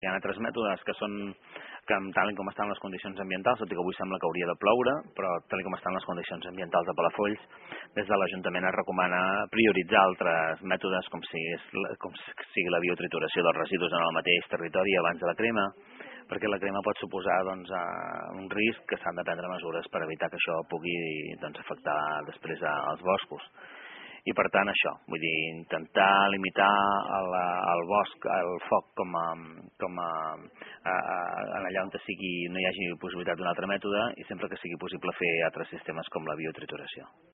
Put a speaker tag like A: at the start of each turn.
A: Hi ha altres mètodes que són que tal com estan les condicions ambientals, tot i que avui sembla que hauria de ploure, però tal com estan les condicions ambientals de Palafolls, des de l'Ajuntament es recomana prioritzar altres mètodes com sigui la biotrituració dels residus en el mateix territori abans de la crema, perquè la crema pot suposar un risc que s'han de prendre mesures per evitar que això pugui afectar després als boscos. I per tant això, vull dir, intentar limitar el bosc, el foc allà on no hi hagi possibilitat d'un altre mètode i sempre que sigui possible fer altres sistemes com la biotrituració.